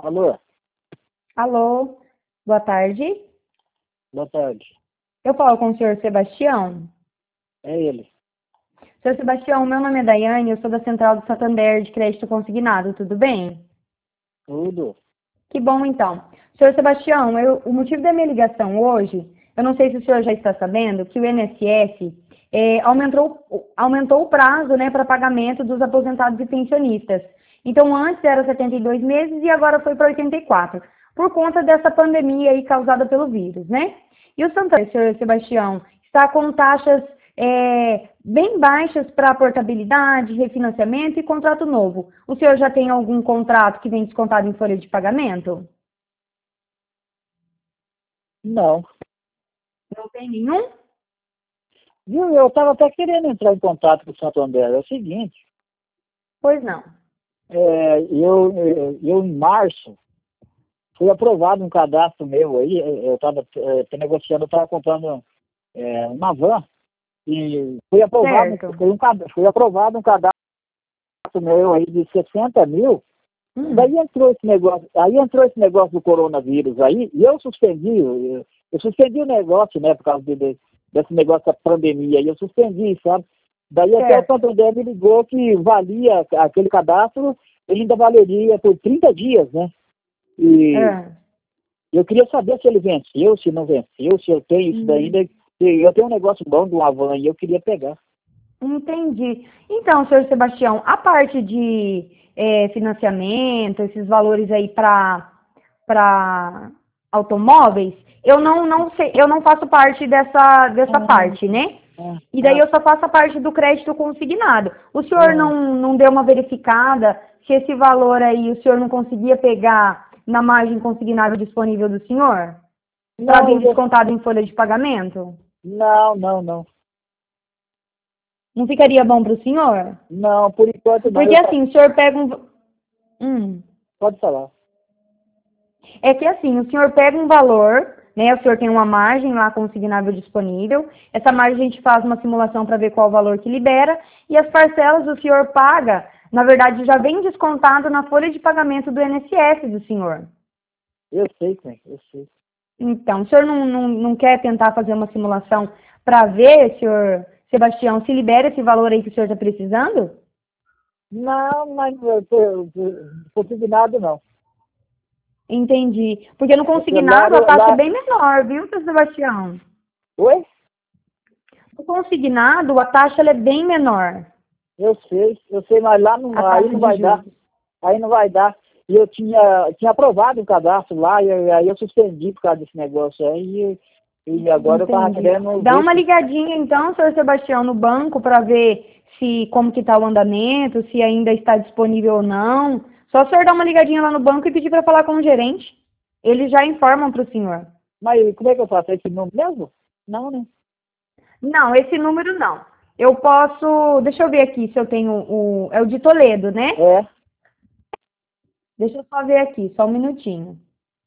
Alô, Alô, boa tarde. boa tarde. Eu falo com o senhor Sebastião. É ele. Senhor Sebastião, meu nome é Daiane, eu sou da Central do Santander de Crédito Consignado, tudo bem? Tudo. Que bom, então. Senhor Sebastião, o motivo da minha ligação hoje, eu não sei se o senhor já está sabendo, que o INSS aumentou o prazo, né, para pagamento dos aposentados e pensionistas. Então, antes era 72 meses e agora foi para 84, por conta dessa pandemia aí causada pelo vírus, né? E o Santander, senhor Sebastião, está com taxas bem baixas para portabilidade, refinanciamento e contrato novo. O senhor já tem algum contrato que vem descontado em folha de pagamento? Não. Não tem nenhum? Viu, eu estava até querendo entrar em contato com o Santander. É o seguinte, Pois não. eu em março fui aprovado um cadastro meu aí, eu estava negociando, eu estava comprando uma van e Certo. fui aprovado um cadastro meu aí de 60 mil. Hum, Daí entrou esse negócio do coronavírus aí, e eu suspendi o negócio, né, por causa desse negócio da pandemia, e eu suspendi, sabe? Daí até o certo. Santander me ligou que valia aquele cadastro, ele ainda valeria por 30 dias, né? E Ah, eu queria saber se ele venceu, se não venceu, se eu tenho isso daí, hum, né? Eu tenho um negócio bom de uma van e eu queria pegar. entendi. Então, senhor Sebastião, a parte de financiamento, esses valores aí para automóveis, eu não sei, eu não faço parte dessa parte, né? Ah, E daí ah, eu só faço a parte do crédito consignado. O senhor ah. não deu uma verificada se esse valor aí o senhor não conseguia pegar na margem consignável disponível do senhor? Para Não, vir descontado em folha de pagamento? não. Não ficaria bom para o senhor? Não, por enquanto não. Porque assim, o senhor pega um. Pode falar. É que assim, o senhor pega um valor, né? O senhor tem uma margem lá consignável disponível. Essa margem a gente faz uma simulação para ver qual o valor que libera. E as parcelas o senhor paga, na verdade, já vem descontado na folha de pagamento do INSS do senhor. Eu sei, Clem, eu sei. Então, o senhor não quer tentar fazer uma simulação para ver, senhor Sebastião, se libera esse valor aí que o senhor está precisando? Não, mas consignado não. Entendi. Porque no Lá, consignado a taxa é lá, bem menor, viu, seu Sebastião? oi? No consignado a taxa ela é bem menor, Eu sei, mas lá não, a aí taxa não de vai dar, juros. aí não vai dar. E eu tinha aprovado o cadastro lá, e aí eu suspendi por causa desse negócio aí, e agora eu tava Entendi. querendo Dá ver uma se. ligadinha então, senhor Sebastião, no banco para ver se como que está o andamento, se ainda está disponível ou não. Só o senhor dar uma ligadinha lá no banco e pedir para falar com o gerente. Eles já informam para o senhor. Mas como é que eu faço? É esse nome mesmo? Não, né? Não, esse número não. Eu posso. Deixa eu ver aqui se eu tenho o. É o de Toledo, né? É, Deixa eu só ver aqui, só um minutinho.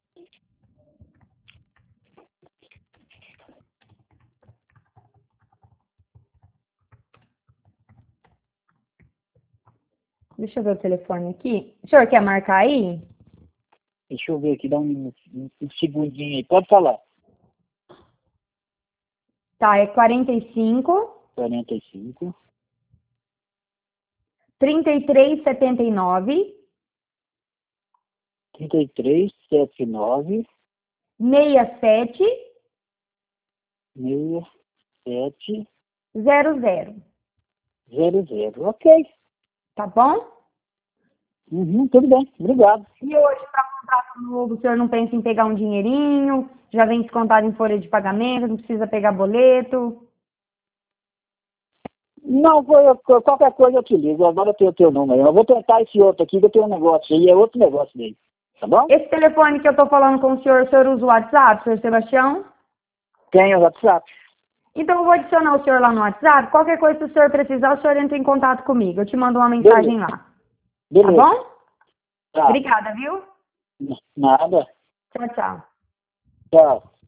Deixa eu ver o telefone aqui. O senhor quer marcar aí? deixa eu ver aqui, dá um segundinho aí. Pode falar. Tá, é 45 45, 33 79 33, 79, 67 67, 00. 00. Ok. Tá bom? Uhum, tudo bem. Obrigado. E hoje, para contrato novo, o senhor não pensa em pegar um dinheirinho? Já vem descontado em folha de pagamento, não precisa pegar boleto? Não, qualquer coisa eu te ligo. Agora eu tenho o teu número. Eu vou tentar esse outro aqui, que eu tenho um negócio aí. É outro negócio dele. Tá bom? Esse telefone que eu tô falando com o senhor usa o WhatsApp, senhor Sebastião? Tem o WhatsApp. Então eu vou adicionar o senhor lá no WhatsApp. Qualquer coisa, se o senhor precisar, o senhor entra em contato comigo. Eu te mando uma mensagem Beleza. lá. Tá Beleza. bom? Tá. Obrigada, viu? Nada. Tchau, tchau. Tchau.